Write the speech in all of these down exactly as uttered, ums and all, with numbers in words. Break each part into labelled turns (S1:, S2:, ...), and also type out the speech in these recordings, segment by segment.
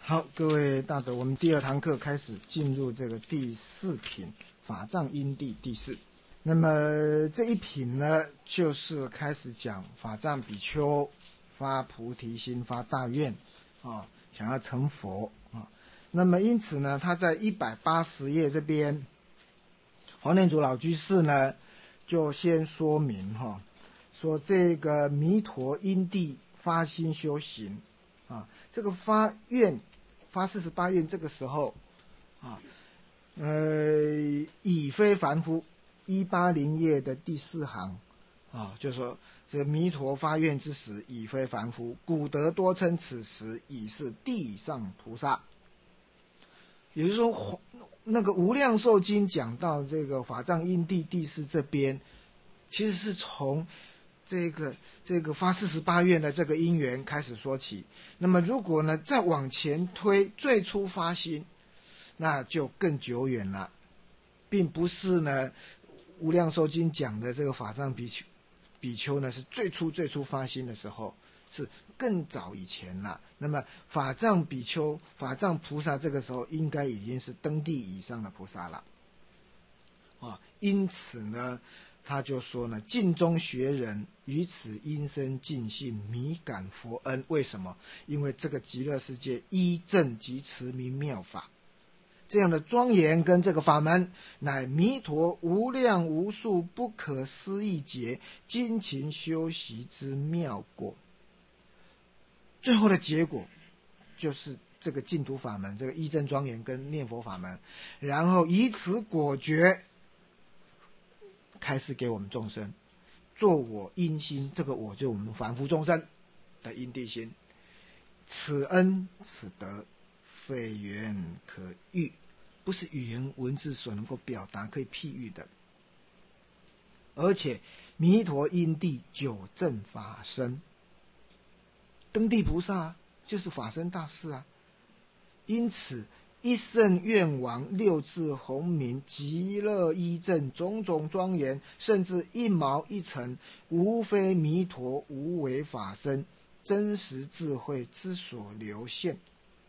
S1: 好，各位大德，我们第二堂课开始进入这个第四品法藏因地第四。那么这一品呢，就是开始讲法藏比丘发菩提心、发大愿啊，想要成佛啊。那么因此呢，他在一百八十页这边，黄念祖老居士呢就先说明哈，说这个弥陀因地发心修行啊，这个发愿。发四十八愿这个时候啊，呃，已非凡夫，一八零页的第四行啊，就说这弥陀发愿之时，已非凡夫，古德多称此时已是地上菩萨。也就是说，那个无量寿经讲到这个法藏因地第四这边，其实是从这个这个发四十八愿的这个因缘开始说起。那么如果呢再往前推，最初发心，那就更久远了，并不是呢无量寿经讲的这个法藏比丘比丘呢是最初最初发心的时候，是更早以前了。那么法藏比丘、法藏菩萨这个时候应该已经是登地以上的菩萨了啊。因此呢，他就说呢，尽中学人于此因生尽信，弥感佛恩。为什么？因为这个极乐世界依正即持名妙法，这样的庄严跟这个法门，乃弥陀无量无数不可思议劫精勤修习之妙果。最后的结果就是这个净土法门，这个依正庄严跟念佛法门，然后以此果觉开示给我们众生，做我因心，这个我就我们凡夫众生的因地心。此恩此德，非言可喻，不是语言文字所能够表达可以譬喻的。而且弥陀因地九正法身，登地菩萨就是法身大士啊。因此一圣愿王六字洪名极乐依正种种庄严，甚至一毛一尘，无非弥陀无为法身真实智慧之所流现，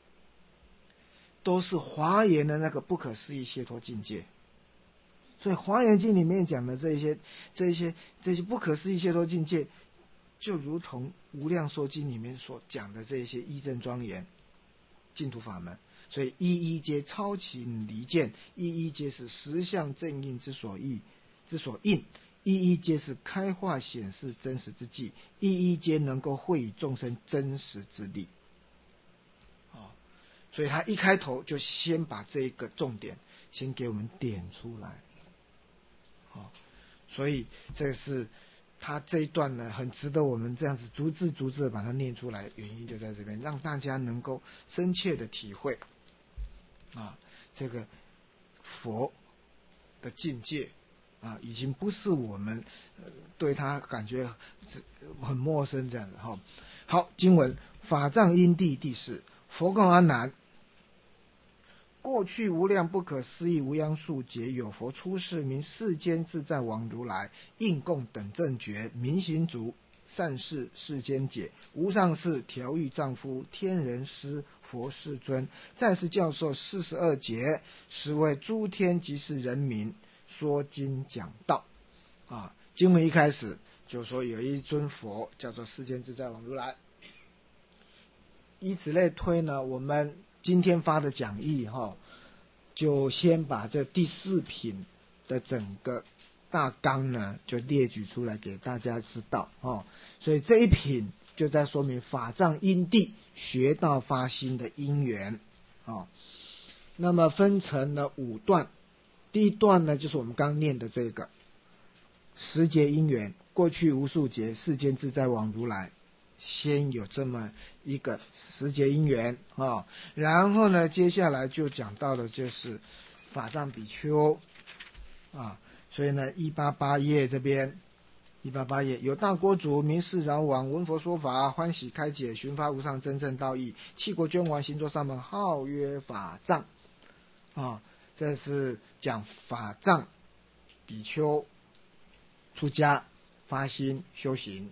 S1: 都是华严的那个不可思议解脱境界。所以华严经里面讲的这些这些这些不可思议解脱境界，就如同无量寿经里面所讲的这些依正庄严净土法门。所以一一皆超情离见，一一皆是实相正应之所依之所应，一一皆是开化显示真实之际，一一皆能够惠与众生真实之力。哦，所以他一开头就先把这一个重点先给我们点出来。哦，所以这是他这一段呢，很值得我们这样子逐字逐字把它念出来，原因就在这边，让大家能够深切的体会啊，这个佛的境界啊，已经不是我们、呃、对他感觉很陌生这样的哈。好，经文法藏因地第四，佛告阿难：过去无量不可思议无央数劫，有佛出世，名世间自在王如来，应供等正觉，明行足，善事世间解，无上士调御丈夫，天人师佛世尊，再是教授四十二劫，实为诸天即是人民说经讲道啊。经文一开始就说有一尊佛叫做世间自在王如来，以此类推呢，我们今天发的讲义哈，就先把这第四品的整个大纲呢，就列举出来给大家知道哦。所以这一品就在说明法藏因地学道发心的因缘哦。那么分成了五段，第一段呢就是我们刚念的这个十劫因缘，过去无数劫世间自在王如来。先有这么一个十劫因缘啊、哦，然后呢，接下来就讲到的就是法藏比丘啊，所以呢，一八八页这边，一八八页有大国主名释饶王，闻佛说法，欢喜开解，寻发无上真正道义，弃国捐王，行作上门，号曰法藏啊，这是讲法藏比丘出家发心修行。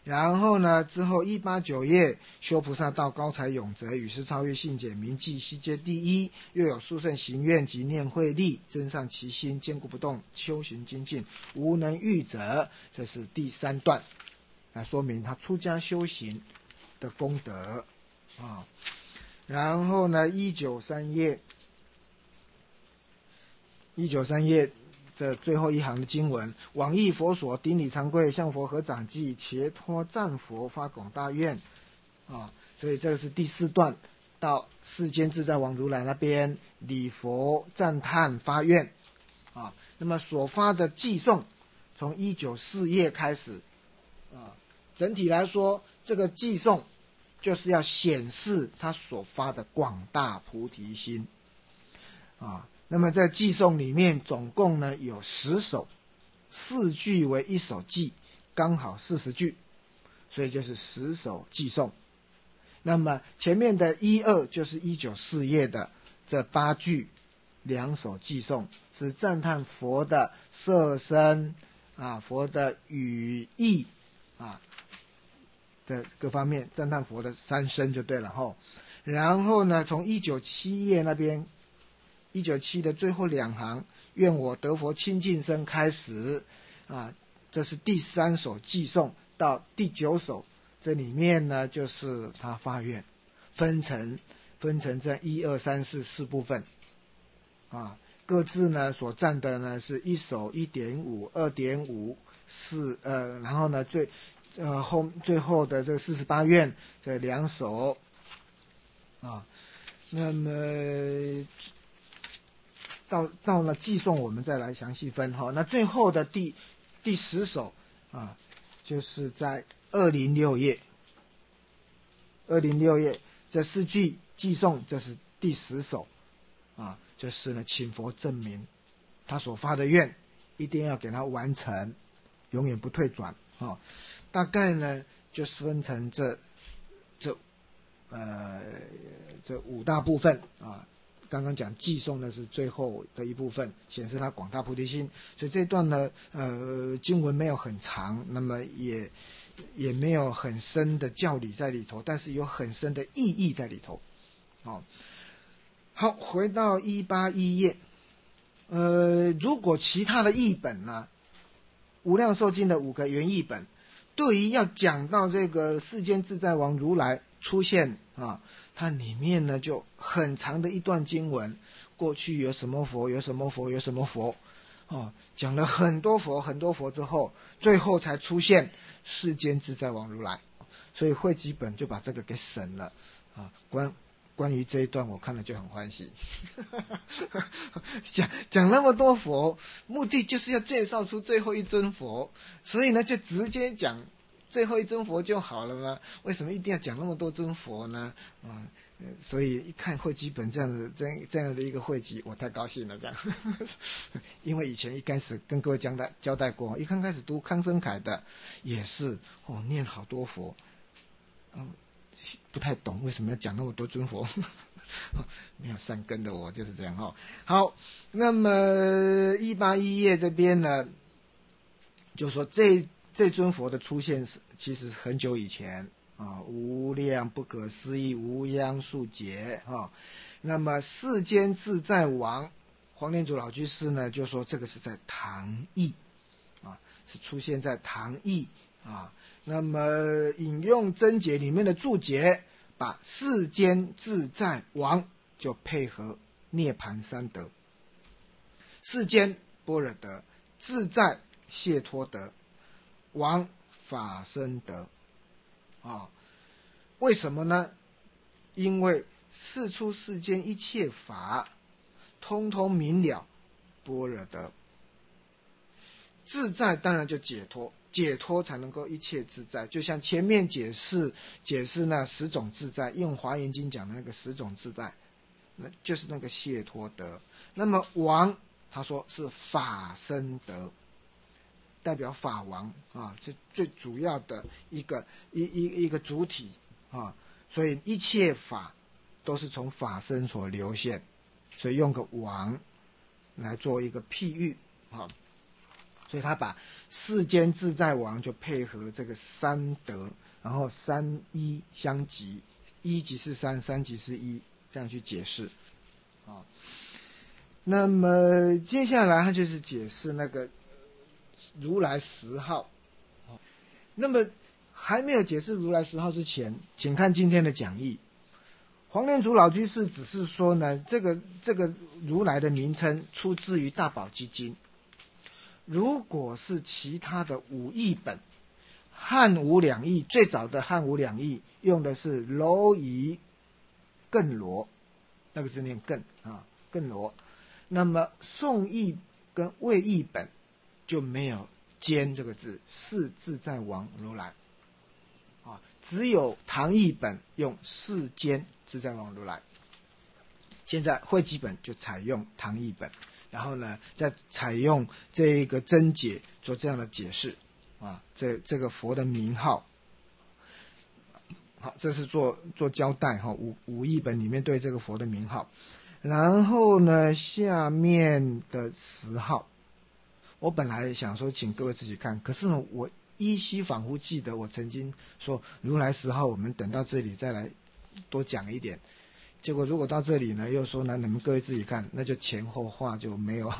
S1: 然后呢，之后一八九页，修菩萨道，高才永泽，与世超越，信解明记，悉皆第一。又有殊胜行愿及念慧力，增上其心，坚固不动，修行精进，无能御者。这是第三段，来说明他出家修行的功德啊。然后呢，一九三页，一九三页。这最后一行的经文，往诣佛所，顶礼长跪，向佛合掌偈，伽托赞佛，发广大愿啊。所以这个是第四段，到世间自在王如来那边礼佛赞叹发愿啊。那么所发的偈颂，从一九四页开始啊。整体来说，这个偈颂就是要显示他所发的广大菩提心啊。那么在偈颂里面总共呢有十首，四句为一首偈，刚好四十句，所以就是十首偈颂。那么前面的一二就是一九四页的这八句，两首偈颂是赞叹佛的色身啊，佛的语义啊的各方面，赞叹佛的三身就对了吼。然后呢，从一九七页那边。一九七的最后两行，愿我得佛清净身开始啊，这是第三首偈颂，到第九首，这里面呢就是他发愿，分成分成这一二三四四部分啊，各自呢所占的呢是一首一点五、二点五、四呃，然后呢最呃后最后的这个四十八愿这两首啊，那么。到到了偈颂，我们再来详细分哈。那最后的第第十首啊，就是在二零六页，二零六页这四句偈颂，这是第十首啊，就是呢，请佛证明他所发的愿，一定要给他完成，永远不退转啊。大概呢，就是分成这这呃这五大部分啊。刚刚讲偈颂呢是最后的一部分，显示他广大菩提心，所以这段呢，呃，经文没有很长，那么也也没有很深的教理在里头，但是有很深的意义在里头。哦，好，回到一八一页，呃，如果其他的译本呢，无量寿经的五个原译本，对于要讲到这个世间自在王如来出现啊。它里面呢就很长的一段经文，过去有什么佛，有什么佛，有什么佛，哦，讲了很多佛，很多佛之后，最后才出现世间自在王如来，所以汇集本就把这个给省了啊。关关于这一段，我看了就很欢喜，讲讲那么多佛，目的就是要介绍出最后一尊佛，所以呢就直接讲。最后一尊佛就好了吗？为什么一定要讲那么多尊佛呢？嗯，所以一看汇集本这样的这样这样的一个汇集，我太高兴了。这样，因为以前一开始跟各位交代交代过，一刚开始读康生凯的也是哦，念好多佛，嗯，不太懂为什么要讲那么多尊佛。没有善根的我就是这样哦。好，那么一八一页这边呢，就说这。这尊佛的出现是其实很久以前啊，无量不可思议，无央数劫啊。那么世间自在王黄念祖老居士呢，就说这个是在唐译啊，是出现在唐译啊。那么引用真解里面的注解，把世间自在王就配合涅盘三德，世间般若德，自在解脱德。王法身德啊，为什么呢？因为世出世间一切法，通通明了般若德。自在当然就解脱，解脱才能够一切自在。就像前面解释解释那十种自在，用华严经讲的那个十种自在，那就是那个解脱德。那么王他说是法身德。代表法王啊，是最主要的一个一一一个主体啊，所以一切法都是从法身所流现，所以用个王来做一个譬喻啊。 所以他把世间自在王就配合这个三德，然后三一相即，一即是三，三即是一，这样去解释啊。那么接下来他就是解释那个如来十号。那么还没有解释如来十号之前，请看今天的讲义。黄念祖老居士只是说呢，这个这个如来的名称出自于大宝积经。如果是其他的五义本，汉武两义最早的汉武两义用的是蝼蚁艮罗，那个是念艮啊艮罗。那么宋义跟魏义本就没有兼这个字，是自在王如来啊，只有唐译本用世间自在王如来。现在汇集本就采用唐译本，然后呢再采用这个真解做这样的解释啊，这这个佛的名号。好，这是做做交代哈，五五译本里面对这个佛的名号。然后呢，下面的十号，我本来想说请各位自己看，可是呢，我依稀仿佛记得我曾经说如来十号，我们等到这里再来多讲一点。结果如果到这里呢，又说呢，你们各位自己看，那就前后话就没有。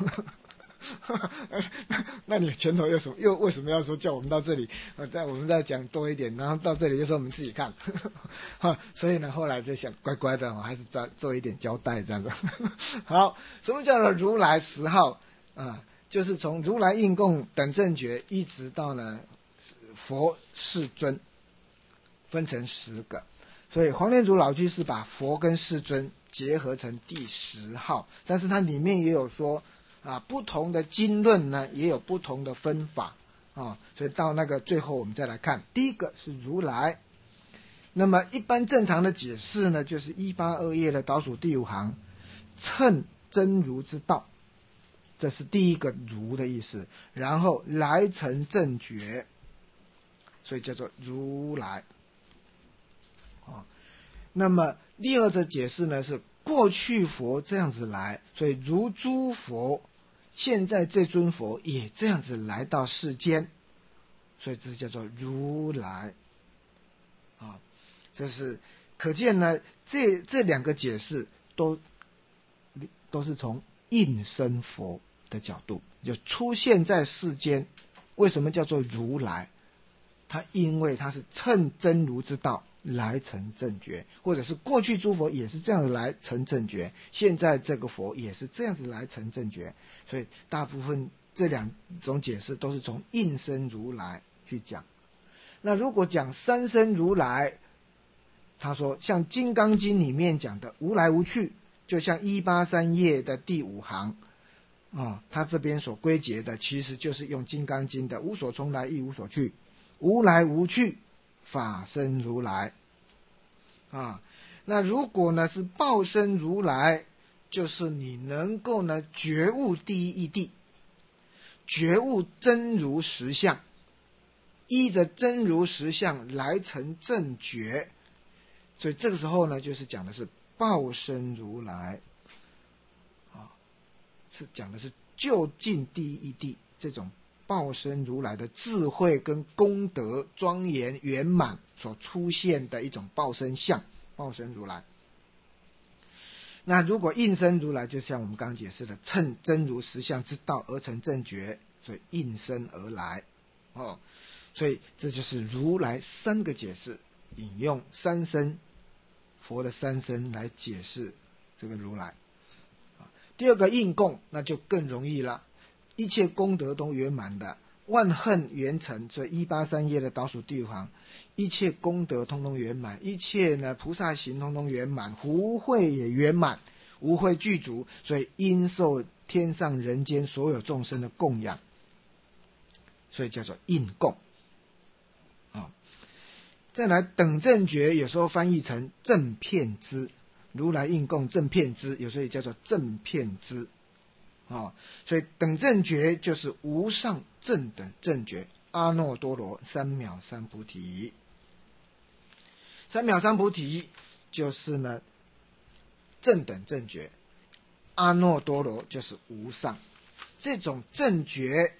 S1: 那你前头又什么？又为什么要说叫我们到这里？呃，再我们再讲多一点，然后到这里就说我们自己看。所以呢，后来就想乖乖的，我还是再做一点交代这样子。好，什么叫做如来十号啊？就是从如来应供等正觉一直到呢佛世尊，分成十个。所以黄念祖老居士把佛跟世尊结合成第十号，但是它里面也有说啊，不同的经论呢也有不同的分法啊，所以到那个最后我们再来看，第一个是如来。那么一般正常的解释呢，就是一八二页的倒数第五行，乘真如之道，这是第一个如的意思，然后来成正觉，所以叫做如来啊。那么第二个解释呢，是过去佛这样子来，所以如诸佛，现在这尊佛也这样子来到世间，所以这叫做如来啊。这是可见呢，这这两个解释都都是从应身佛的角度，就出现在世间。为什么叫做如来？他因为他是乘真如之道来成正觉，或者是过去诸佛也是这样来成正觉，现在这个佛也是这样子来成正觉，所以大部分这两种解释都是从应身如来去讲。那如果讲三身如来，他说像《金刚经》里面讲的无来无去，就像一八三页的第五行啊，他这边所归结的其实就是用《金刚经》的无所从来亦无所去，无来无去法身如来啊。那如果呢是报身如来，就是你能够呢觉悟第一义谛，觉悟真如实相，依着真如实相来成正觉，所以这个时候呢就是讲的是报身如来啊，是讲的是究竟第一义谛，这种报身如来的智慧跟功德庄严圆满所出现的一种报身相，报身如来。那如果应身如来，就像我们刚刚解释的，乘真如实相之道而成正觉，所以应身而来哦。所以这就是如来三个解释，引用三身佛的三身来解释这个如来。第二个应供，那就更容易了，一切功德都圆满的，万恨圆成，所以一八三页的倒数第五行，一切功德通通圆满，一切呢菩萨行通通圆满，福慧也圆满，无慧具足，所以应受天上人间所有众生的供养，所以叫做应供啊。再来等正觉，有时候翻译成正遍知，如来应供正遍知，有时候也叫做正遍知啊。所以等正觉就是无上正等正觉，阿耨多罗三藐三菩提。三藐三菩提就是呢正等正觉，阿耨多罗就是无上。这种正觉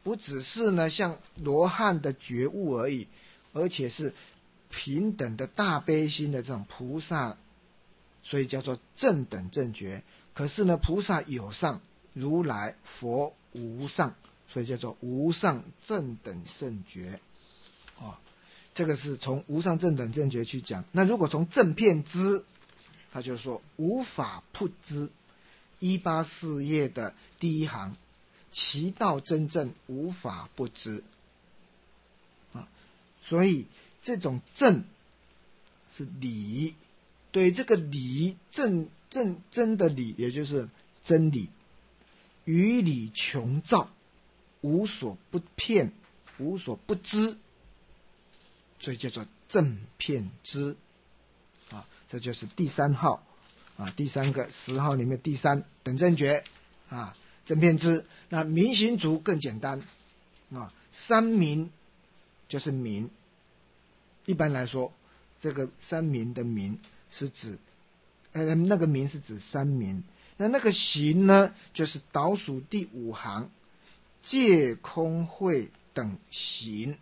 S1: 不只是呢像罗汉的觉悟而已，而且是平等的大悲心的这种菩萨，所以叫做正等正觉。可是呢，菩萨有上，如来佛无上，所以叫做无上正等正觉。哦，这个是从无上正等正觉去讲。那如果从正遍知，他就说无法不知。一八四页的第一行，其道真正无法不知。啊，所以这种正是理，对这个理正正真的理，也就是真理，于理穷造，无所不骗，无所不知，所以叫做正遍知。啊，这就是第三号啊，第三个十号里面第三等正觉啊，正遍知。那明行足更简单啊，三明就是明。一般来说，这个三明的明是指，呃，那个明是指三明。那那个行呢，就是倒数第五行，借空慧等行，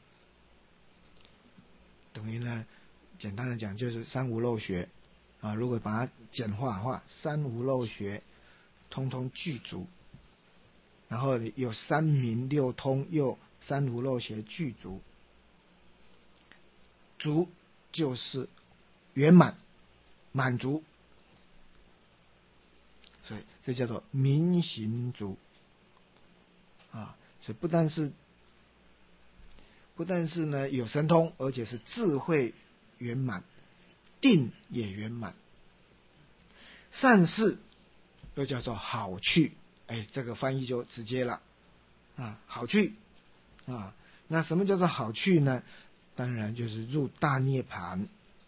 S1: 等于呢，简单的讲就是三无漏学啊。如果把它简化的话，三无漏学通通具足，然后有三明六通，又三无漏学具足。足就是圆满满足，所以这叫做明行足啊。所以不但是不但是呢有神通，而且是智慧圆满，定也圆满。善事又叫做好趣，哎，这个翻译就直接了啊，好趣啊。那什么叫做好趣呢？当然就是入大涅盘。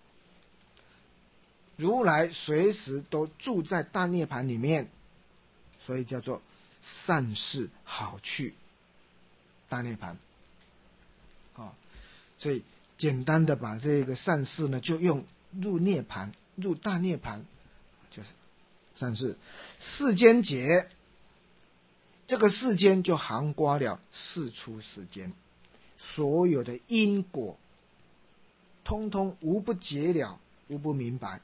S1: 如来随时都住在大涅盘里面，所以叫做善事好趣大涅盘。哦，所以简单的把这个善事呢，就用入涅盘，入大涅盘，就是善事。世间劫，这个世间就涵括了世出世间，所有的因果，通通无不解了，无不明白。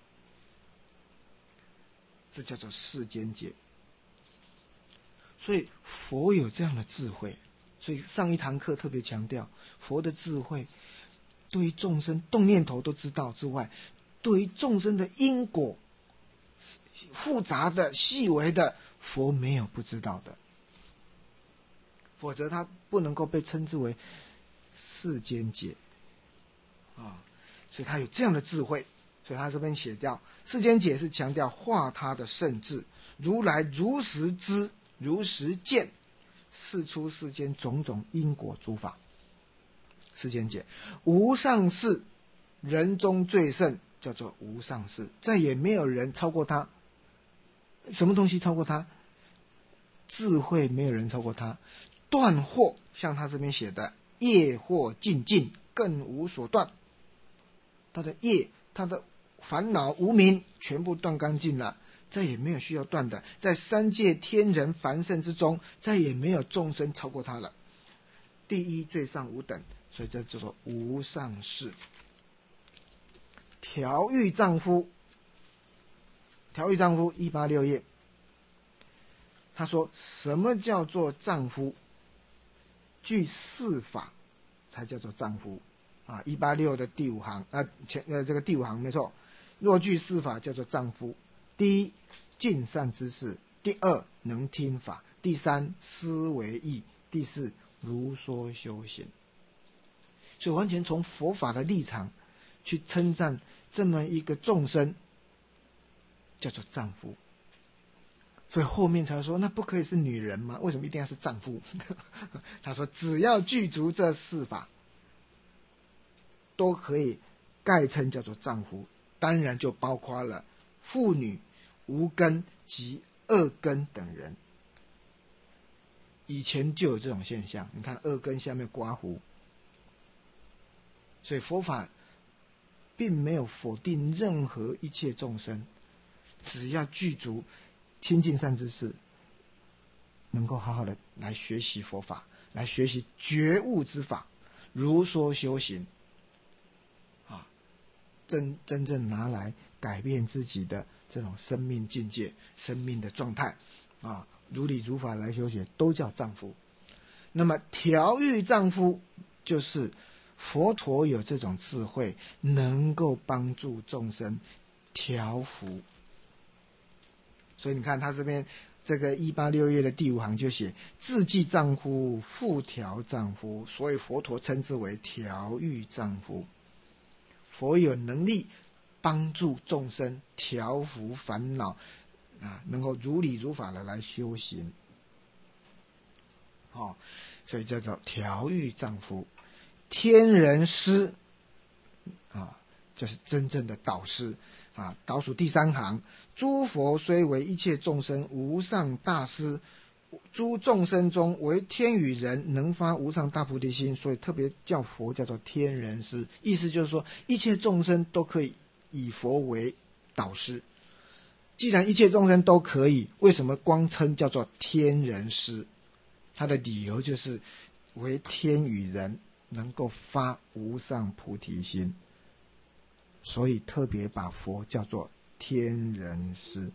S1: 这叫做世间劫。所以佛有这样的智慧，所以上一堂课特别强调，佛的智慧对于众生动念头都知道之外，对于众生的因果复杂的细微的，佛没有不知道的，否则他不能够被称之为世间劫啊。所以他有这样的智慧，所以他这边写掉世间解是强调化他的圣智，如来如实知如实见世出世间种种因果诸法。世间解无上士，人中最胜，叫做无上士，再也没有人超过他。什么东西超过他？智慧没有人超过他。断惑，像他这边写的业惑尽尽，更无所断。他的业，他的烦恼无明全部断干净了，再也没有需要断的。在三界天人凡圣之中，再也没有众生超过他了。第一最上无等，所以这叫做无上士。调御丈夫，调御丈夫一八六页，他说什么叫做丈夫？具四法才叫做丈夫啊。一八六的第五行啊，前呃这个第五行没错。若具四法叫做丈夫。第一，尽善知识；第二，能听法；第三，思维义；第四，如说修行。所以完全从佛法的立场去称赞这么一个众生，叫做丈夫。所以后面才说，那不可以是女人吗？为什么一定要是丈夫？他说，只要具足这四法，都可以概称叫做丈夫。当然就包括了妇女、无根及恶根等人。以前就有这种现象，你看恶根下面刮胡。所以佛法并没有否定任何一切众生，只要具足亲近善知识，能够好好的来学习佛法， 来学习觉悟之法，如说修行啊，真真正拿来改变自己的这种生命境界、生命的状态啊，如理如法来修行，都叫丈夫。那么调御丈夫，就是佛陀有这种智慧，能够帮助众生调伏。所以你看他这边这个一八六页的第五行就写自济丈夫，复调丈夫，所以佛陀称之为调御丈夫。佛有能力帮助众生调伏烦恼啊，能够如理如法的来修行。哦，所以叫做调御丈夫。天人师啊，就是真正的导师啊。倒数第三行，诸佛虽为一切众生无上大师，诸众生中为天与人能发无上大菩提心，所以特别叫佛叫做天人师。意思就是说，一切众生都可以以佛为导师。既然一切众生都可以，为什么光称叫做天人师？他的理由就是为天与人能够发无上菩提心，所以特别把佛叫做天人师。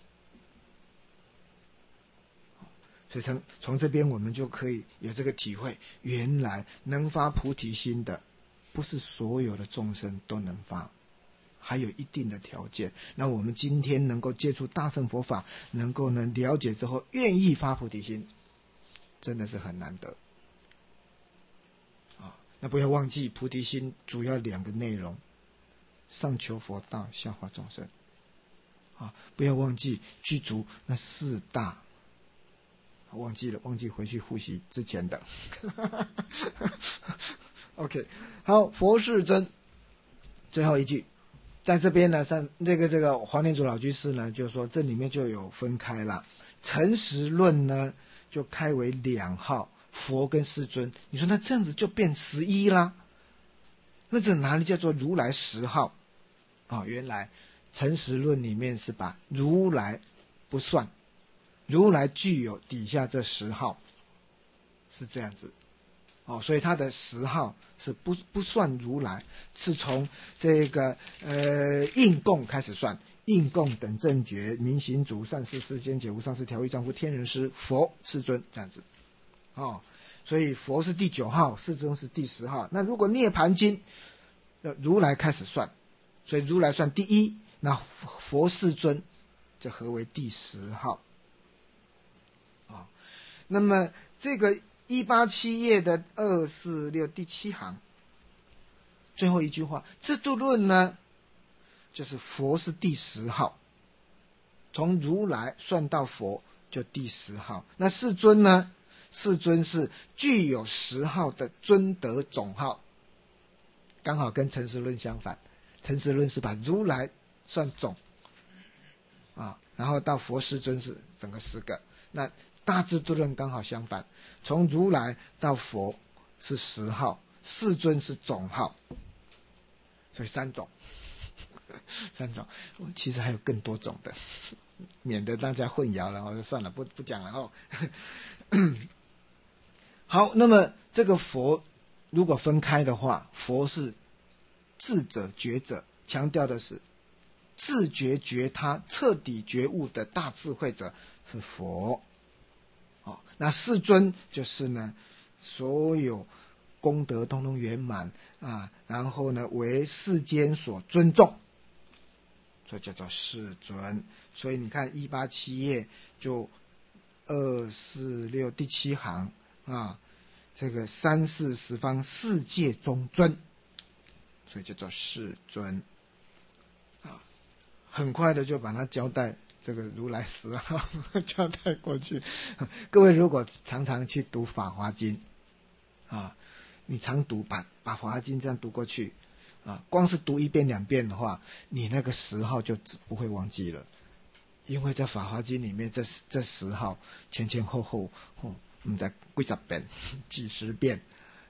S1: 所以从从这边我们就可以有这个体会，原来能发菩提心的不是所有的众生都能发，还有一定的条件。那我们今天能够接触大乘佛法，能够呢了解之后愿意发菩提心，真的是很难得啊！那不要忘记菩提心主要两个内容：上求佛道，下化众生啊！不要忘记具足那四大，忘记了，忘记回去复习之前的。OK， 好，佛世尊最后一句，在这边呢，上这个这个华严祖老居士呢，就说这里面就有分开了。诚实论呢，就开为两号，佛跟世尊。你说那这样子就变十一啦？那这哪里叫做如来十号？哦，原来诚实论里面是把如来不算，如来具有底下这十号，是这样子。哦，所以他的十号是不不算如来，是从这个呃应供开始算，应供等正觉明行足善事世间解无上士调御丈夫天人师佛世尊这样子。哦，所以佛是第九号，世尊是第十号。那如果涅盘经，呃如来开始算，所以如来算第一，那佛世尊就合为第十号。啊、哦，那么这个一八七页的二四六第七行最后一句话，制度论呢，就是佛是第十号，从如来算到佛就第十号。那世尊呢，世尊是具有十号的尊德总号，刚好跟诚实论相反。诚实论是把如来算总啊，然后到佛世尊是整个十个。那大智度论刚好相反，从如来到佛是十号，世尊是总号，所以三种，三种，其实还有更多种的，免得大家混淆了，我就算了，不不讲了哦。好，那么这个佛如果分开的话，佛是智者觉者，强调的是自觉觉他、彻底觉悟的大智慧者是佛。哦，那世尊就是呢，所有功德通通圆满啊，然后呢为世间所尊重，所以叫做世尊。所以你看一八七页就二四六第七行啊，这个三世十方世界中尊，所以叫做世尊啊，很快的就把它交代。这个如来十号交代过去。各位如果常常去读《法华经》啊，你常读把把《法华经》这样读过去啊，光是读一遍两遍的话，你那个十号就不会忘记了，因为在《法华经》里面这这十号前前后后哦，我们在几十遍几十遍，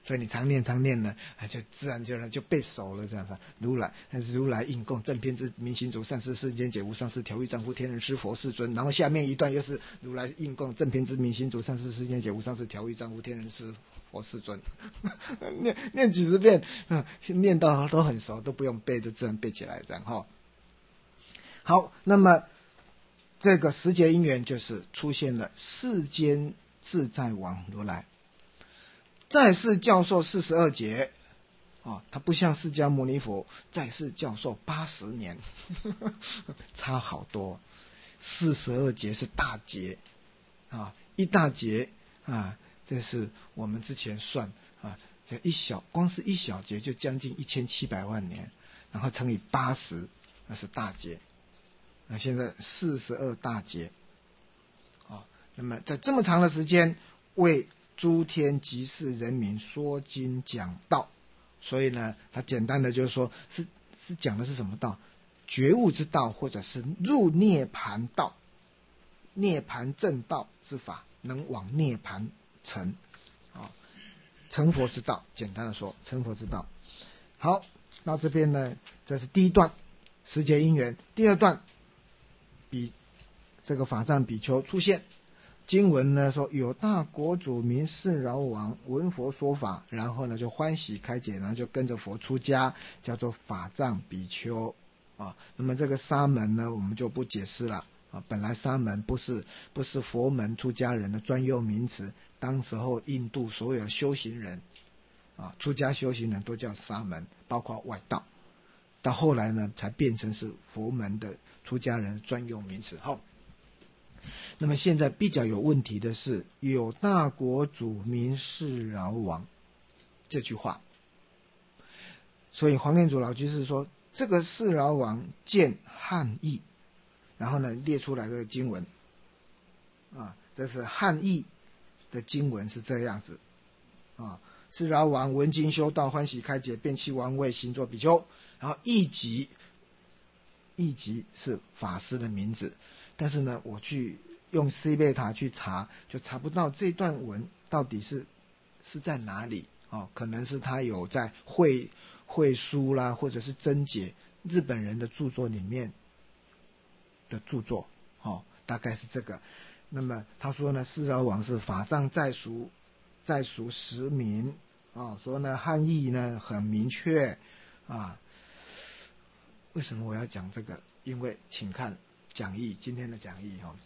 S1: 所以你常念常念呢，就自然就就背熟了这样子。如来，如来应供正遍知明行足，善逝世间解无上士，调御丈夫天人师佛世尊。然后下面一段又是如来应供正遍知明行足，善逝世间解无上士，调御丈夫天人师佛世尊。念念几十遍，嗯，念到都很熟，都不用背，就自然背起来这样哈。好，那么这个十劫因缘就是出现了世间自在王如来。在世教授四十二劫，哦，他不像释迦牟尼佛在世教授八十年，差好多。四十二劫是大劫啊，一大劫啊，这是我们之前算啊，这一小光是一小劫就将近一千七百万年，然后乘以八十，那是大劫。那现在四十二大劫，啊，那么在这么长的时间为诸天及世人民说经讲道，所以呢，他简单的就是说，是是讲的是什么道？觉悟之道，或者是入涅盘道、涅盘正道之法，能往涅盘成啊，成佛之道。简单的说，成佛之道。好，到这边呢，这是第一段十劫因缘。第二段，比这个法藏比丘出现。经文呢说，有大国主名释饶王闻佛说法，然后呢就欢喜开解，然后就跟着佛出家，叫做法藏比丘啊。那么这个沙门呢，我们就不解释了啊。本来沙门不是不是佛门出家人的专用名词，当时候印度所有修行人啊，出家修行人都叫沙门，包括外道。到后来呢，才变成是佛门的出家人专用名词。好。那么现在比较有问题的是，有大国主名释饶王这句话，所以黄念祖老居士说，这个释饶王见汉译，然后呢列出来这个经文啊，这是汉译的经文是这样子啊，释饶王闻经修道，欢喜开解，便弃王位，行作比丘。然后译集，译集是法师的名字，但是呢，我去用 C 贝塔去查，就查不到这段文到底是是在哪里哦，可能是他有在会会书啦，或者是真解日本人的著作里面的著作哦，大概是这个。那么他说呢，释饶王是法藏在俗在俗实名啊，说呢汉译呢很明确啊。为什么我要讲这个？因为请看讲义，今天的讲义哈。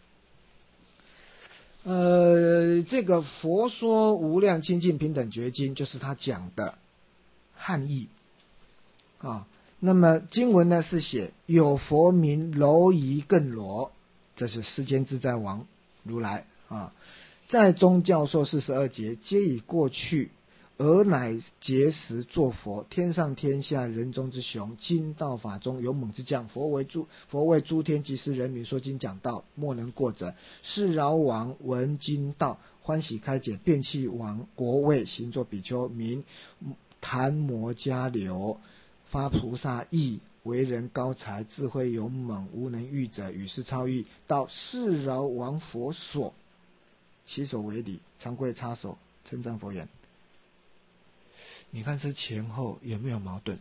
S1: 呃，这个佛说无量清净平等觉经，就是他讲的汉译啊。那么经文呢是写有佛名蝼夷更罗，这是世间自在王如来啊，在中教授四十二劫，皆已过去。尔乃结时作佛，天上天下人中之雄，经道法中勇猛之将。佛为诸佛为诸天及世人民说经讲道，莫能过者。释饶王闻经道，欢喜开解，便弃王国位，行作比丘，名檀摩迦流，发菩萨意，为人高才，智慧勇猛，无能御者，与世超异。到释饶王佛所，其所为礼，长跪插手，称赞佛言。你看这前后有没有矛盾？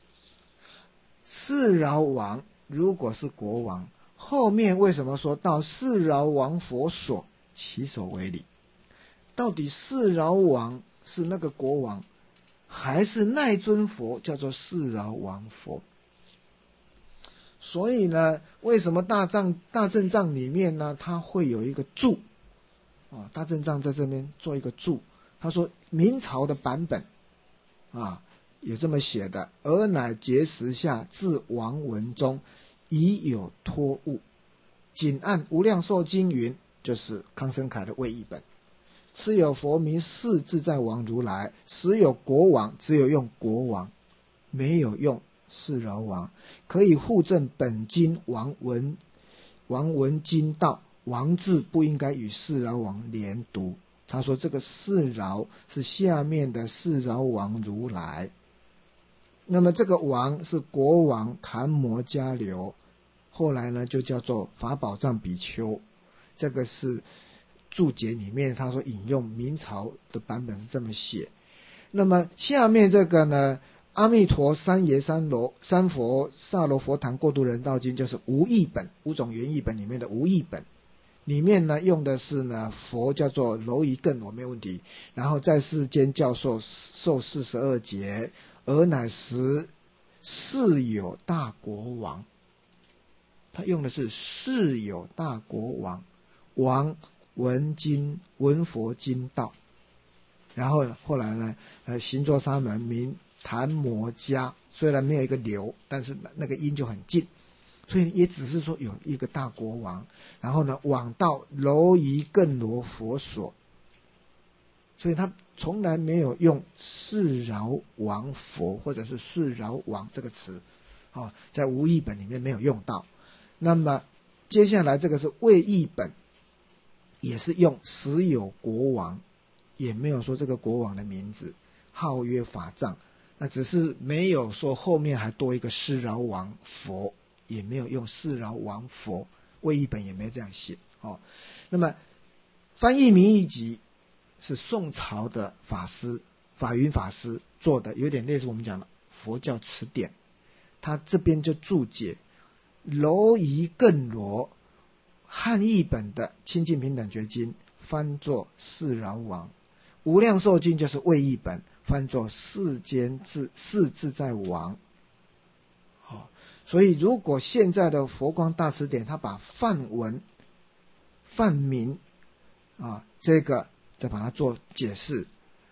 S1: 释饶王如果是国王，后面为什么说到释饶王佛所，其所为礼？到底释饶王是那个国王，还是那尊佛叫做释饶王佛？所以呢，为什么大藏大正藏里面呢，它会有一个注啊？大正藏在这边做一个注，他说明朝的版本啊，有这么写的：尔乃结时下自王文中，已有托物。仅按无量寿经云，就是康生凯的魏译本。此有佛名释自在王如来，实有国王，只有用国王，没有用释饶王，可以护正本经王文王文经道。王字不应该与释饶王连读。他说这个释饶是下面的释饶王如来，那么这个王是国王檀摩迦流，后来呢就叫做法宝藏比丘。这个是注解里面他说引用明朝的版本是这么写。 那么下面这个呢，阿弥陀三爷三罗三佛萨罗佛堂过度人道经，就是无译本，五种原译本里面的无译本，里面呢用的是呢佛叫做蝼夷更罗，没有问题。然后在世间教授受四十二劫，而乃时世有大国王，他用的是世有大国王，王闻经闻佛经道。然后后来呢，呃，行作沙门名昙摩伽，虽然没有一个流，但是那个音就很近，所以也只是说有一个大国王。然后呢，往到蝼夷更罗佛所，所以他从来没有用世饶王佛或者是世饶王这个词，哦，在无译本里面没有用到。那么接下来这个是未译本，也是用实有国王，也没有说这个国王的名字，号曰法藏，那只是没有说后面还多一个世饶王佛，也没有用世饶王佛，未译本也没这样写哦。那么翻译名义集是宋朝的法师法云法师做的，有点类似我们讲的佛教词典，他这边就注解蝼夷更罗汉译本的清净平等觉经翻作世饶王，无量寿经就是未译本，翻作世间自世自在王。好，所以如果现在的佛光大辞典，他把梵文梵名啊这个再把它做解释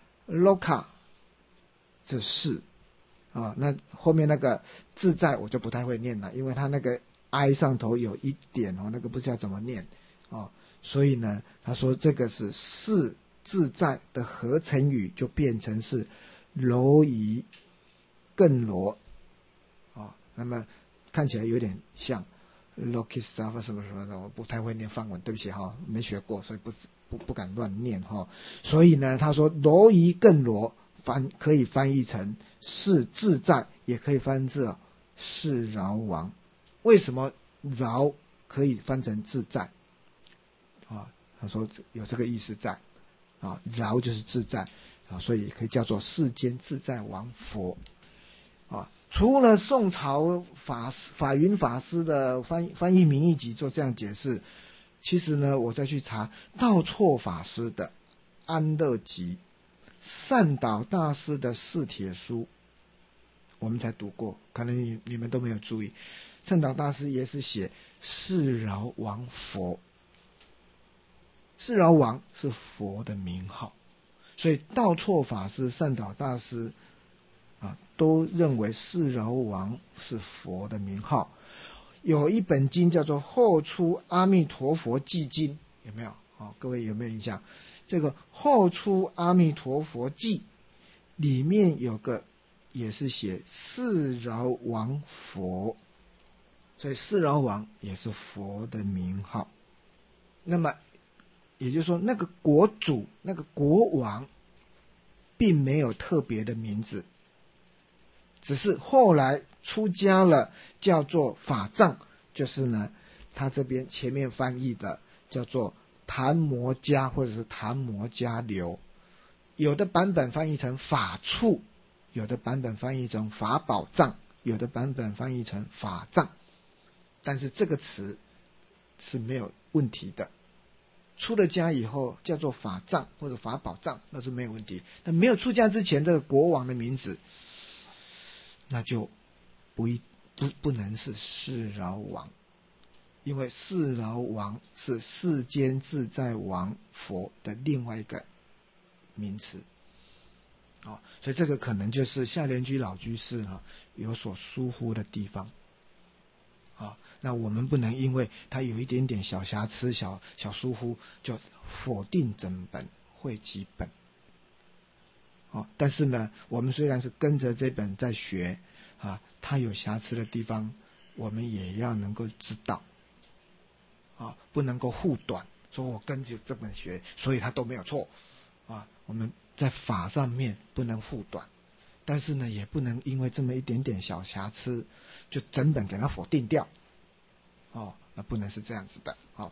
S1: ，loka 这是啊，那后面那个自在我就不太会念了，因为他那个 I 上头有一点哦，那个不知道怎么念哦，所以呢，他说这个是世自在的合成语，就变成是蝼夷更罗哦，那么看起来有点像 Lokisava 什么什么的，我不太会念梵文，对不起哈、哦，没学过，所以不不不敢乱念哈、哦。所以呢，他说蝼夷更罗翻可以翻译成是自在，也可以翻字是饶王。为什么饶可以翻成自在啊？他说有这个意思在啊，饶就是自在啊，所以可以叫做世间自在王佛啊。除了宋朝法法云法师的翻翻译名义集做这样解释，其实呢，我再去查道错法师的安乐集、善导大师的四帖书，我们才读过，可能你你们都没有注意。善导大师也是写世饶王佛，世饶王是佛的名号，所以道错法师、善导大师啊，都认为世饶王是佛的名号。有一本经叫做《后出阿弥陀佛记经》，有没有？哦，各位有没有印象？这个《后出阿弥陀佛记》里面有个也是写世饶王佛，所以世饶王也是佛的名号。那么也就是说，那个国主、那个国王并没有特别的名字，只是后来出家了，叫做法藏，就是呢，他这边前面翻译的叫做昙摩伽或者是昙摩伽流，有的版本翻译成法处，有的版本翻译成法宝藏，有的版本翻译成法藏，但是这个词是没有问题的。出了家以后叫做法藏或者法宝藏，那是没有问题。但没有出家之前这个国王的名字，那就不一不不能是世饶王，因为世饶王是世间自在王佛的另外一个名词。哦，所以这个可能就是下莲居老居士啊有所疏忽的地方。啊，那我们不能因为他有一点点小瑕疵、小小疏忽，就否定整本汇集本。哦，但是呢，我们虽然是跟着这本在学啊，它有瑕疵的地方，我们也要能够知道。啊，不能够护短，说我跟着这本学，所以它都没有错。啊，我们在法上面不能护短。但是呢，也不能因为这么一点点小瑕疵，就整本给它否定掉。哦，那不能是这样子的。好，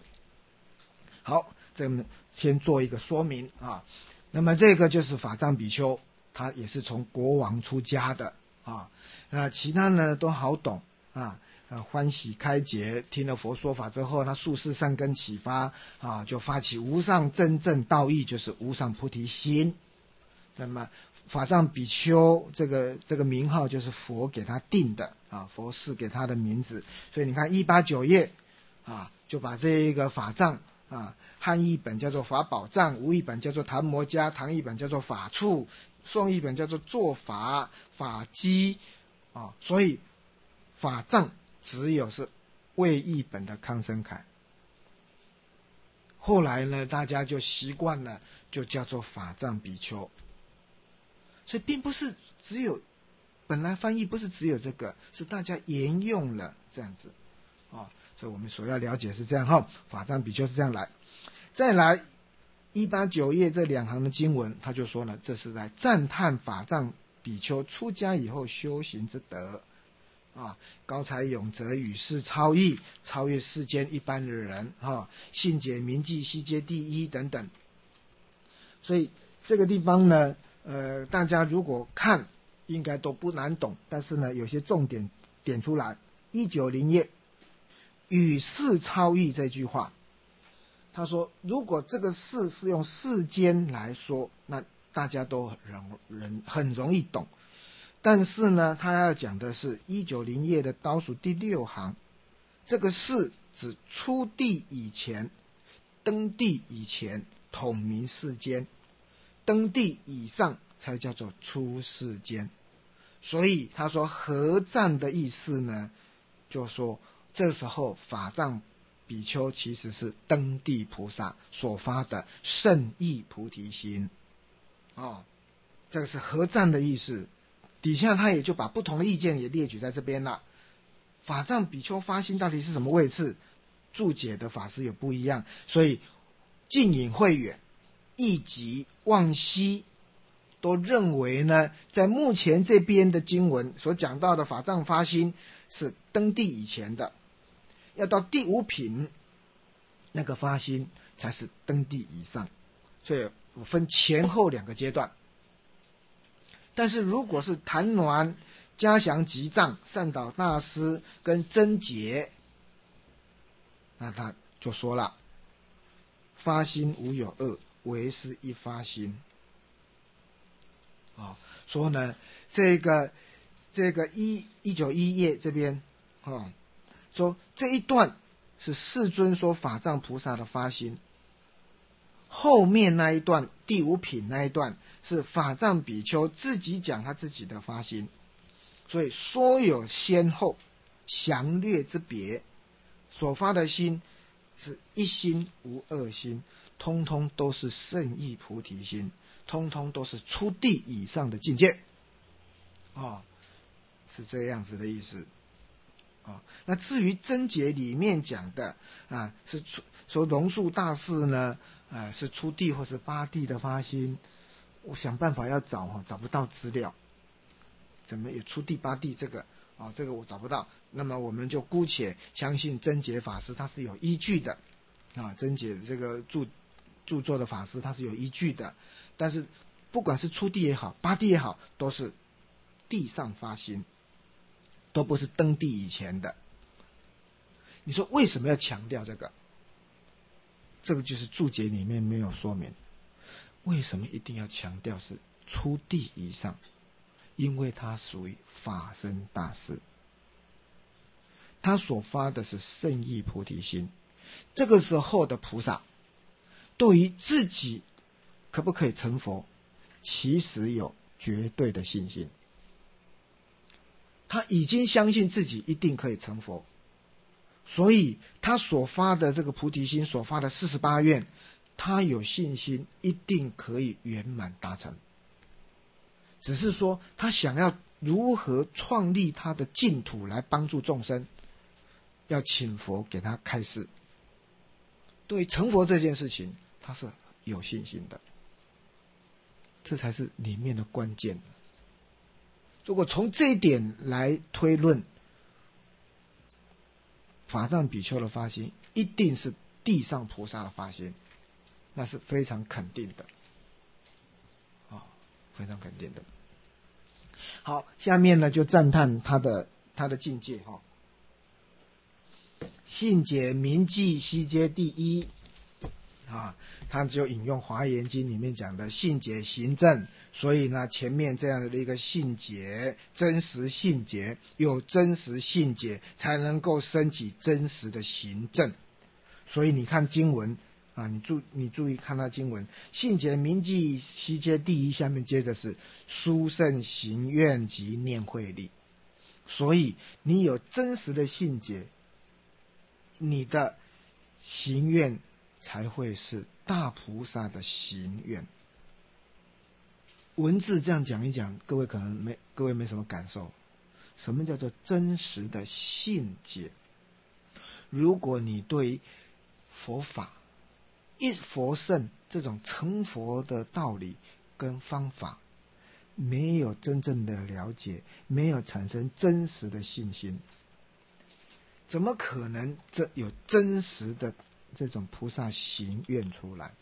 S1: 好，这个先做一个说明啊。那么这个就是法藏比丘他也是从国王出家的啊。那其他呢都好懂啊。呃，欢喜开解，听了佛说法之后，他术士善根启发啊，就发起无上真正道义，就是无上菩提心。那么法藏比丘这个这个名号就是佛给他定的啊，佛赐给他的名字。所以你看一八九页啊，就把这一个法藏啊，汉译本叫做法宝藏，吴译本叫做檀摩家，唐译本叫做法处，宋译本叫做做法法基啊，所以法藏只有是魏译本的康生凯。后来呢，大家就习惯了，就叫做法藏比丘。所以并不是只有，本来翻译不是只有这个，是大家沿用了这样子啊。所以我们所要了解是这样哈，法藏比丘是这样来。再来一八九页这两行的经文，他就说呢，这是在赞叹法藏比丘出家以后修行之德啊，高才永则与世超异，超越世间一般的人啊，信解铭记悉皆第一等等。所以这个地方呢，呃，大家如果看应该都不难懂，但是呢，有些重点点出来。一九零页与世超异这句话，他说，如果这个世是用世间来说，那大家都很人很容易懂。但是呢，他要讲的是一九零页的倒数第六行，这个世指出地以前、登地以前统名世间，登地以上才叫做出世间。所以他说合赞的意思呢，就说这时候法藏比丘其实是登地菩萨所发的圣意菩提心哦，这个是合赞的意思。底下他也就把不同的意见也列举在这边了。法藏比丘发心到底是什么位置，注解的法师也不一样，所以近隐慧远、义极、望西都认为呢，在目前这边的经文所讲到的法藏发心是登地以前的，要到第五品那个发心才是登地以上，所以我分前后两个阶段。但是如果是谭鸾、嘉祥吉藏、善导大师跟真杰，那他就说了，发心无有二，唯是一发心。啊、哦，说呢，这个这个一一九一页这边啊、哦，说这一段是世尊说法藏菩萨的发心，后面那一段第五品那一段是法藏比丘自己讲他自己的发心，所以说有先后详略之别，所发的心是一心无二心，通通都是圣意菩提心，通通都是出地以上的境界哦，是这样子的意思哦。那至于真解里面讲的啊，是说龙树大士呢啊，是出地或是八地的发心，我想办法要找哈，找不到资料，怎么有出地八地这个啊？这个我找不到。那么我们就姑且相信真解法师他是有依据的啊，真解这个著著作的法师他是有依据的。但是不管是出地也好，八地也好，都是地上发心，都不是登地以前的。你说为什么要强调这个？这个就是注解里面没有说明，为什么一定要强调是出地以上？因为它属于法身大士，他所发的是圣意菩提心。这个时候的菩萨对于自己可不可以成佛，其实有绝对的信心，他已经相信自己一定可以成佛，所以他所发的这个菩提心，所发的四十八愿，他有信心一定可以圆满达成。只是说他想要如何创立他的净土来帮助众生，要请佛给他开示。对成佛这件事情他是有信心的，这才是里面的关键。如果从这一点来推论，法藏比丘的发心一定是地上菩萨的发心，那是非常肯定的。 非常肯定的。好，下面呢就赞叹他的他的境界哈。信解明记悉皆第一啊，他就引用《华严经》里面讲的信解行证，所以呢，前面这样的一个信解，真实信解，有真实信解，才能够升起真实的行证。所以你看经文啊，你注你注意看他经文，信解明记悉皆第一，下面接着是殊胜行愿及念慧力。所以你有真实的信解，你的行愿才会是大菩萨的行愿。文字这样讲一讲，各位可能没各位没什么感受。什么叫做真实的信解？如果你对佛法、一佛圣这种成佛的道理跟方法没有真正的了解，没有产生真实的信心，怎么可能这有真实的这种菩萨行愿出来？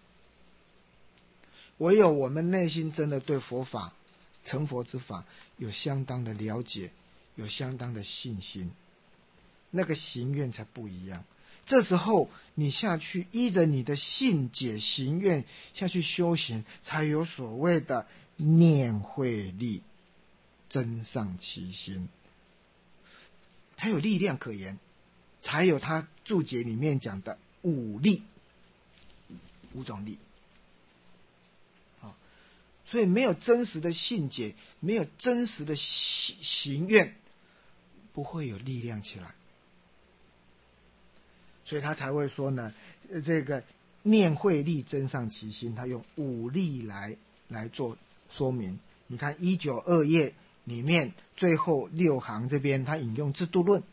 S1: 唯有我们内心真的对佛法、成佛之法有相当的了解，有相当的信心，那个行愿才不一样。这时候你下去依着你的信解行愿下去修行，才有所谓的念慧力，增上其心，才有力量可言，才有他注解里面讲的五力，五种力。所以没有真实的信解，没有真实的行行愿，不会有力量起来。所以他才会说呢，这个念慧力增上其心，他用五力来来做说明。你看一九二页里面最后六行这边，他引用制度论，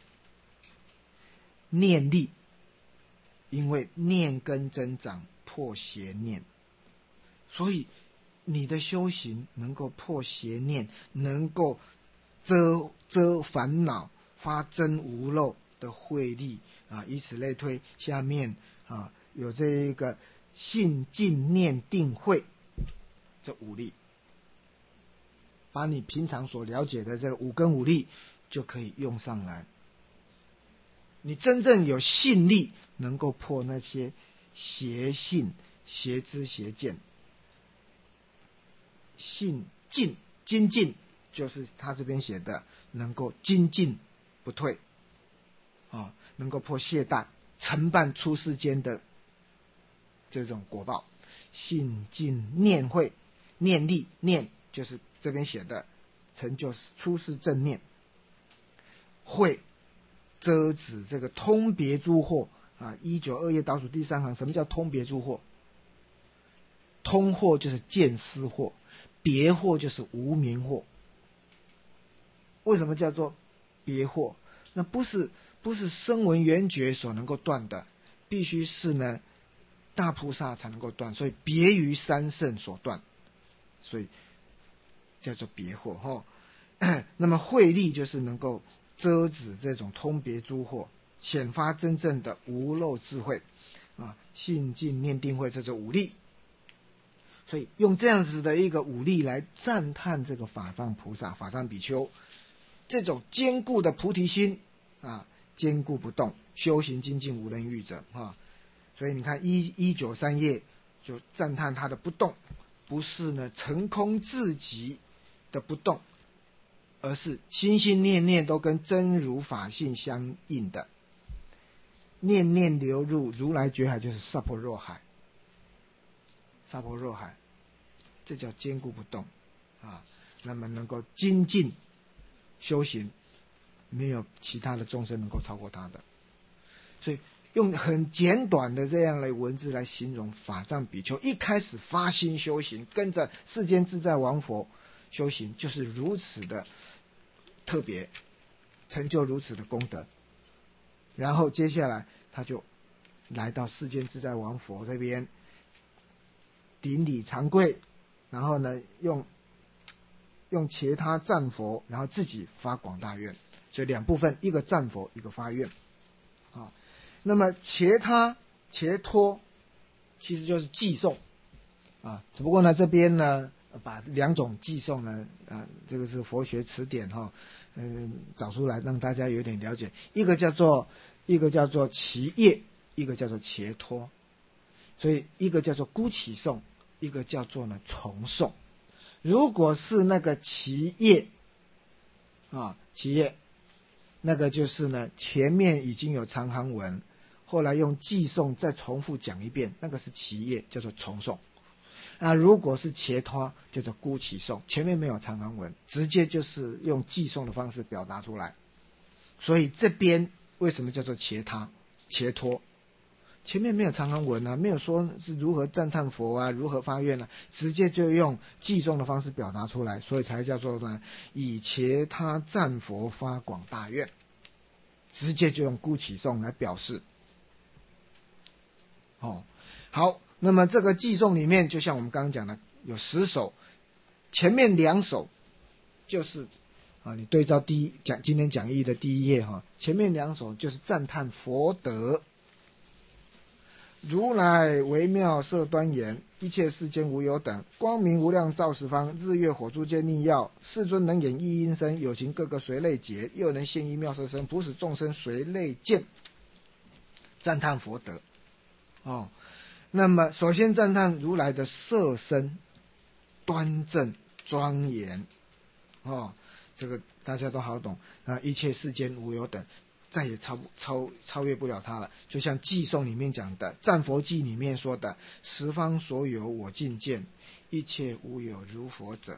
S1: 念力，因为念根增长，破邪念，所以你的修行能够破邪念，能够遮遮烦恼，发真无漏的慧力啊，以此类推。下面啊有这一个信净念定慧这五力，把你平常所了解的这个五根五力就可以用上来。你真正有信力，能够破那些邪信、邪知、邪见。信进精进，就是他这边写的能够精进不退啊，能够破懈怠，承办出世间的这种果报。信进念慧，念力，念就是这边写的成就出世正念，慧遮止这个通别诸惑啊。一九二页倒数第三行，什么叫通别诸惑？通惑就是见思惑，别惑就是无明惑。为什么叫做别惑？那不是不是声闻缘觉所能够断的，必须是呢大菩萨才能够断，所以别于三圣所断，所以叫做别惑哈。那么慧力就是能够遮止这种通别诸惑，显发真正的无漏智慧啊，信净念定慧，这是五力。所以用这样子的一个五力来赞叹这个法藏菩萨、法藏比丘这种坚固的菩提心啊，坚固不动，修行精进无人遇者啊。所以你看一一九三页就赞叹他的不动，不是呢成空至极的不动，而是心心念念都跟真如法性相应的，念念流入如来觉海，就是萨婆若海。萨婆若海，这叫坚固不动啊。那么能够精进修行，没有其他的众生能够超过他的。所以用很简短的这样的文字来形容法藏比丘一开始发心修行，跟着世间自在王佛修行，就是如此的特别，成就如此的功德。然后接下来他就来到世间自在王佛这边顶礼长跪，然后呢用用其他赞佛，然后自己发广大愿。所以两部分，一个赞佛，一个发愿啊。那么其他切托其实就是寄送啊，只不过呢这边呢把两种寄送呢，啊，这个是佛学词典哈，嗯，找出来让大家有点了解。一个叫做一个叫做齐业，一个叫做伽托，所以一个叫做孤起颂，一个叫做呢重颂。如果是那个齐业啊，齐业那个就是呢前面已经有长行文，后来用寄颂再重复讲一遍，那个是齐业，叫做重颂。那如果是伽托，叫做孤起颂，前面没有长行文，直接就是用寄颂的方式表达出来。所以这边为什么叫做伽他伽托？前面没有长行文啊，没有说是如何赞叹佛啊，如何发愿啊，直接就用寄颂的方式表达出来，所以才叫做呢以伽他赞佛发广大愿，直接就用孤起颂来表示。哦，好。那么这个寄颂里面，就像我们刚刚讲的，有十首，前面两首就是啊，你对照第一讲今天讲义的第一页哈，前面两首就是赞叹佛德，如来微妙摄端严，一切世间无有等，光明无量照十方，日月火珠皆逆耀，世尊能演一音声，有情各个随类解，又能现一妙色身，普使众生随类见，赞叹佛德哦。那么首先赞叹如来的色身端正庄严哦，这个大家都好懂啊，一切世间无有等，再也超超超越不了它了。就像偈颂里面讲的，赞佛偈里面说的，十方所有我尽见，一切无有如佛者。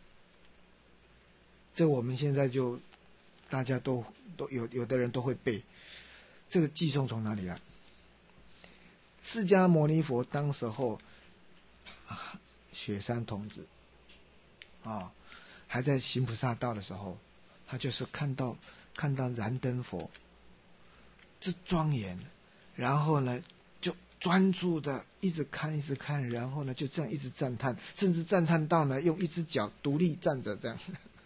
S1: 这我们现在就大家都都有有的人都会背。这个偈颂从哪里来？释迦牟尼佛当时候啊，雪山童子啊、哦，还在行菩萨道的时候，他就是看到看到燃灯佛之庄严，然后呢就专注的一直看一直看，然后呢就这样一直赞叹，甚至赞叹到呢用一只脚独立站着这样。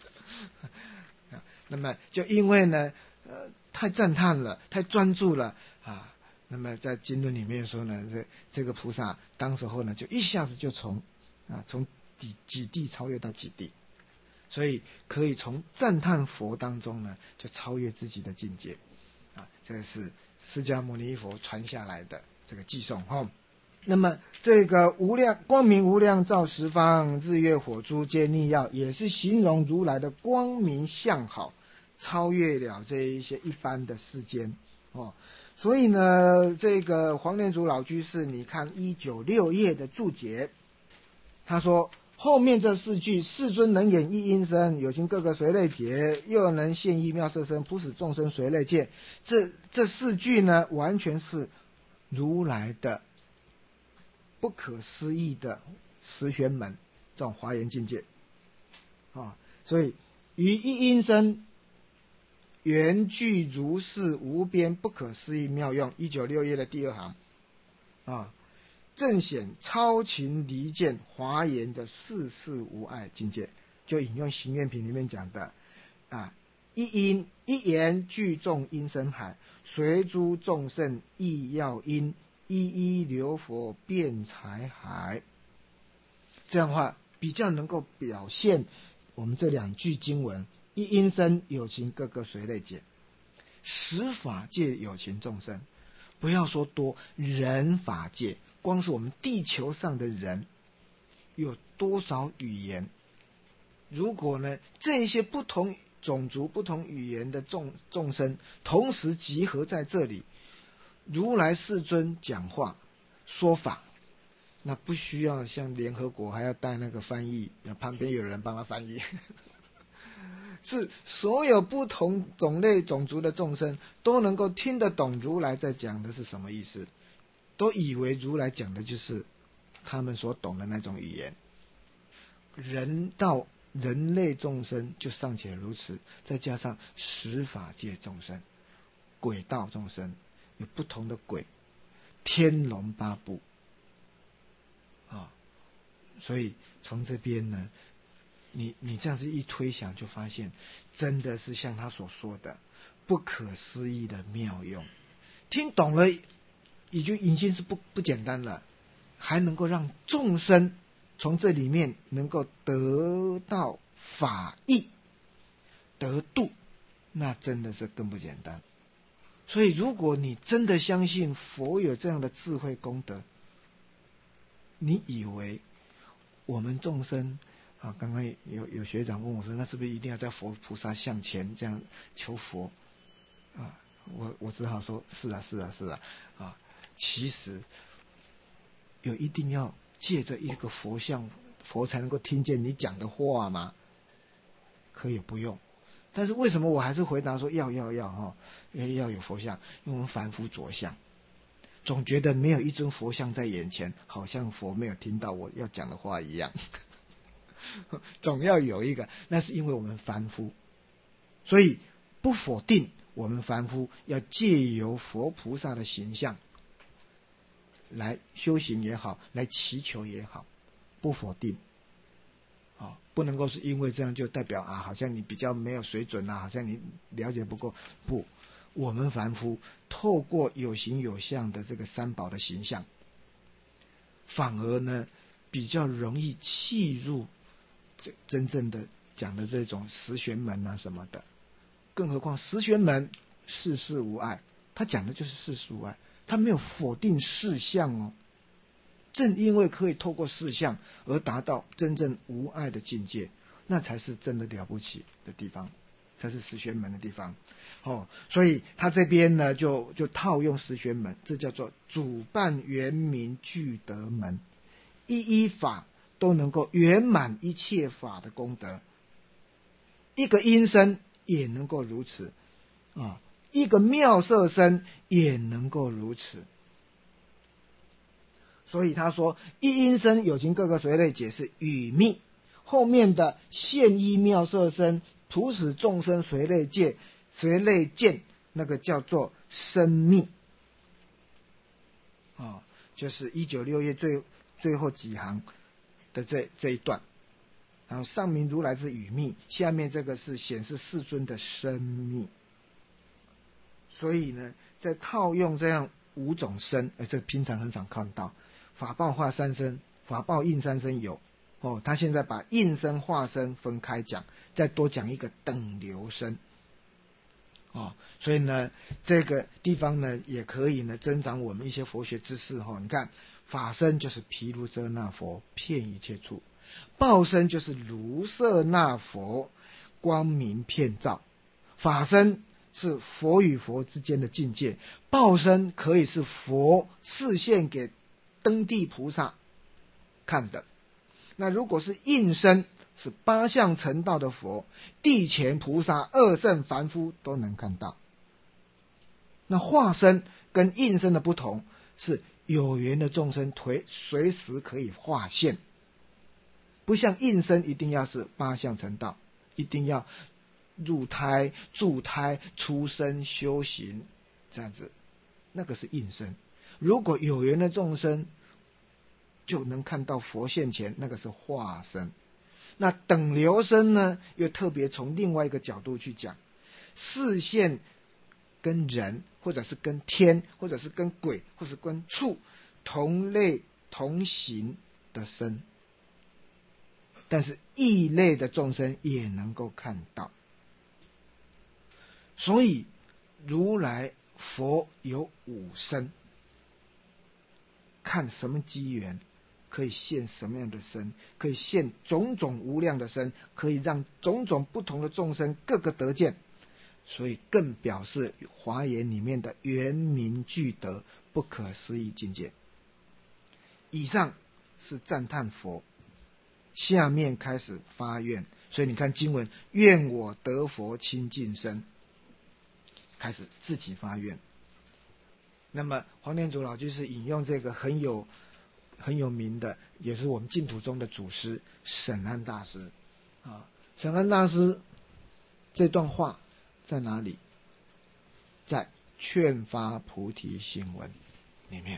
S1: 那么就因为呢呃太赞叹了，太专注了啊。那么在经论里面说呢，这这个菩萨当时候呢，就一下子就从啊从几几地超越到几地，所以可以从赞叹佛当中呢，就超越自己的境界啊。这个是释迦牟尼佛传下来的这个偈颂哈。那么这个无量光明无量照十方，日月火珠皆逆耀，也是形容如来的光明相好，超越了这一些一般的世间哦。所以呢，这个黄念祖老居士，你看一九六页的注解，他说后面这四句，世尊能演一音声，有情各个随类解，又能现一妙色身，普使众生随类见。这这四句呢，完全是如来的不可思议的十玄门这种华严境界啊。所以于一音声原具如是无边不可思议妙用，一九六页的第二行啊，正显超情离见华严的世事无碍境界，就引用行愿品里面讲的啊，一音一言具众音声海，随诸众圣意要音，一一流佛辩才海。这样的话比较能够表现我们这两句经文。一音声有情各个随类解，十法界有情众生，不要说多，人法界，光是我们地球上的人有多少语言？如果呢这些不同种族不同语言的众众生同时集合在这里，如来世尊讲话说法，那不需要像联合国还要带那个翻译，旁边有人帮他翻译是所有不同种类种族的众生都能够听得懂如来在讲的是什么意思，都以为如来讲的就是他们所懂的那种语言。人道人类众生就尚且如此，再加上十法界众生、鬼道众生，有不同的鬼，天龙八部啊，所以从这边呢，你你这样子一推想，就发现真的是像他所说的不可思议的妙用。听懂了，也就已经是不不简单了，还能够让众生从这里面能够得到法益得度，那真的是更不简单。所以如果你真的相信佛有这样的智慧功德，你以为我们众生啊，刚刚有有学长问我说，那是不是一定要在佛菩萨像前这样求佛啊？我我只好说，是啊是啊是啊啊！其实有一定要借着一个佛像，佛才能够听见你讲的话吗？可以不用。但是为什么我还是回答说要要要哈？因为要有佛像，因为我们凡夫着相，总觉得没有一尊佛像在眼前，好像佛没有听到我要讲的话一样。总要有一个，那是因为我们凡夫，所以不否定我们凡夫要借由佛菩萨的形象来修行也好，来祈求也好，不否定。哦，不能够是因为这样就代表啊，好像你比较没有水准啊，好像你了解不够。不，我们凡夫透过有形有相的这个三宝的形象，反而呢比较容易契入这真正的讲的这种十玄门啊什么的。更何况十玄门世事无碍，他讲的就是世事无碍，他没有否定事相哦。正因为可以透过事相而达到真正无碍的境界，那才是真的了不起的地方，才是十玄门的地方。哦，所以他这边呢就就套用十玄门，这叫做主办圆明具德门，一一法都能够圆满一切法的功德。一个音声也能够如此啊，一个妙色身也能够如此。所以他说一音声有情各个随类解是语密，后面的现一妙色身图使众生随类界随类见，那个叫做生密啊，就是一九六页最最后几行的这这一段。然后上明如来是语密，下面这个是显示世尊的生密。所以呢，在套用这样五种身，而这平常很少看到。法报化三身，法报应三身有哦，他现在把应身化身分开讲，再多讲一个等流身哦，所以呢，这个地方呢也可以呢增长我们一些佛学知识哦。你看，法身就是毗卢遮那佛，遍一切处；报身就是卢舍那佛，光明遍照。法身是佛与佛之间的境界，报身可以是佛示现给登地菩萨看的。那如果是应身，是八相成道的佛，地前菩萨、二圣凡夫都能看到。那化身跟应身的不同，是有缘的众生随时可以化现，不像应身一定要是八相成道，一定要入胎、住胎、出生、修行这样子，那个是应身。如果有缘的众生就能看到佛现前，那个是化身。那等流身呢，又特别从另外一个角度去讲，视线跟人，或者是跟天，或者是跟鬼，或者是跟畜同类同形的身，但是异类的众生也能够看到。所以如来佛有五身，看什么机缘可以现什么样的身，可以现种种无量的身，可以让种种不同的众生各个得见，所以更表示华严里面的圆明具德不可思议境界。以上是赞叹佛，下面开始发愿。所以你看经文，愿我得佛清净身，开始自己发愿。那么黄念祖老居士引用这个很有很有名的，也是我们净土中的祖师沈安大师啊。沈安大师这段话在哪里？在劝发菩提心文里面。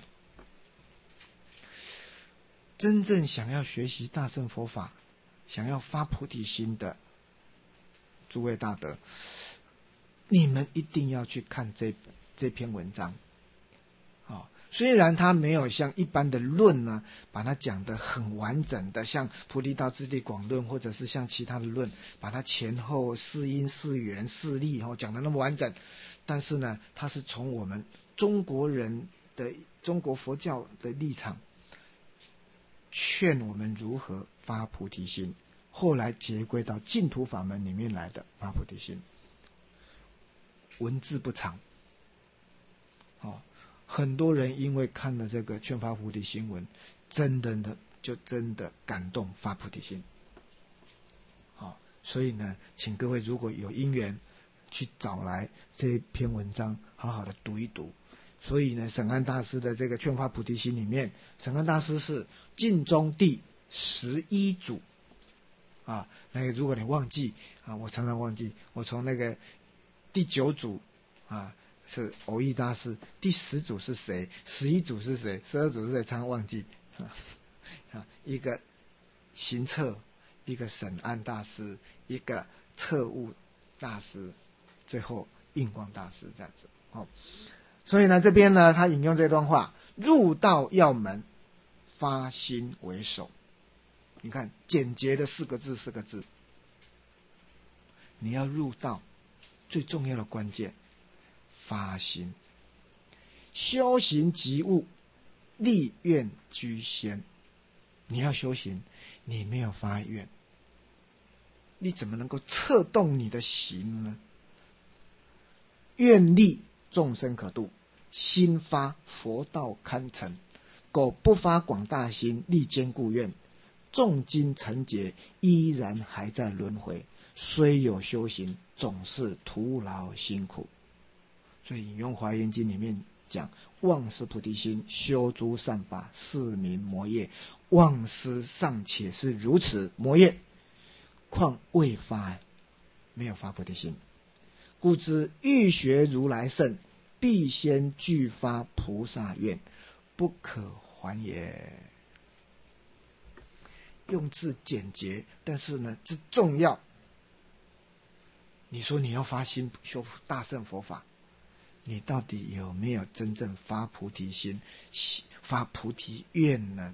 S1: 真正想要学习大乘佛法，想要发菩提心的诸位大德，你们一定要去看这这篇文章啊！ 虽然他没有像一般的论呢，把它讲得很完整的，像菩提道次第广论，或者是像其他的论，把它前后四因四缘四力哦讲得那么完整，但是呢，他是从我们中国人的中国佛教的立场，劝我们如何发菩提心，后来结归到净土法门里面来的发菩提心。文字不长，哦。很多人因为看了这个劝发菩提心文，真的的就真的感动发菩提心。好、哦，所以呢，请各位如果有因缘去找来这篇文章，好好的读一读。所以呢，审安大师的这个劝发菩提心里面，审安大师是净宗第十一祖啊。那个如果你忘记啊，我常常忘记，我从那个第九祖啊。是藕益大师，第十组是谁？十一组是谁？十二组是谁？常常忘记啊。一个行测，一个审安大师，一个测悟大师，最后印光大师这样子。哦，所以呢，这边呢，他引用这段话：入道要门，发心为首。你看，简洁的四个字，四个字。你要入道，最重要的关键。发心，修行即悟，立愿居先。你要修行，你没有发愿，你怎么能够策动你的行呢？愿力众生可度，心发佛道堪成。苟不发广大心，立坚固愿，重金成劫，依然还在轮回。虽有修行，总是徒劳辛苦。所以引用《华严经》里面讲，忘失菩提心，修诸善法，是名魔业。忘失尚且是如此魔业，况未发，没有发菩提心。故知欲学如来圣，必先具发菩萨愿，不可还也。用字简洁，但是呢，这重要。你说你要发心修大乘佛法，你到底有没有真正发菩提心、发菩提愿呢？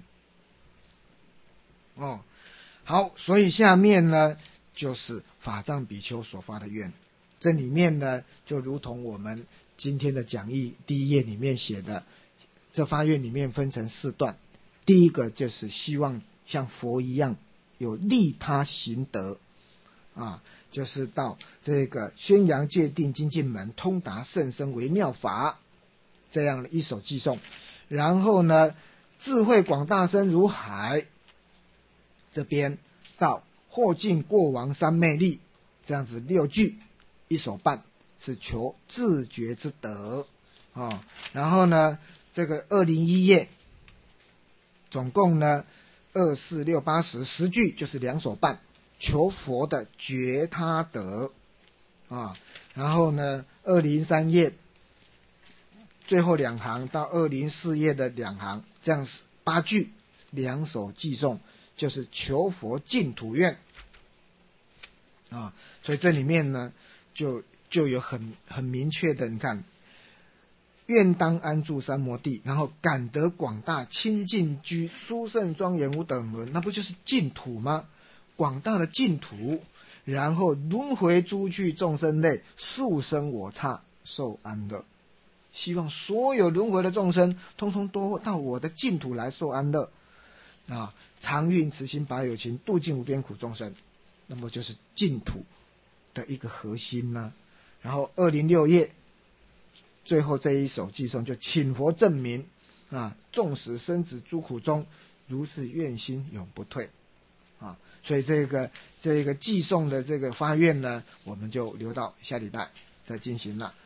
S1: 哦，好，所以下面呢就是法藏比丘所发的愿。这里面呢，就如同我们今天的讲义第一页里面写的，这发愿里面分成四段。第一个就是希望像佛一样有利他行德啊。就是到这个宣扬戒定精进门，通达甚深微妙法，这样的一首偈颂。然后呢，智慧广大深如海，这边到或尽过往三昧力，这样子六句，一首半是求自觉之德啊、哦。然后呢，这个二零一页，总共呢二四六八十十句，就是两首半。求佛的觉他德啊，然后呢，二零三页最后两行到二零四页的两行，这样八句两首偈颂，就是求佛净土愿啊。所以这里面呢，就就有很很明确的，你看，愿当安住三摩地，然后感得广大清净居，殊胜庄严无等伦，那不就是净土吗？广大的净土，然后轮回诸趣众生类，速生我刹，受安乐。希望所有轮回的众生，通通都到我的净土来受安乐啊！常运慈心法有情，度尽无边苦众生。那么就是净土的一个核心呢、啊。然后二零六页最后这一首偈颂就请佛证明啊，纵使生子诸苦中，如是愿心永不退。啊，所以这个这个偈颂的这个发愿呢，我们就留到下礼拜再进行了。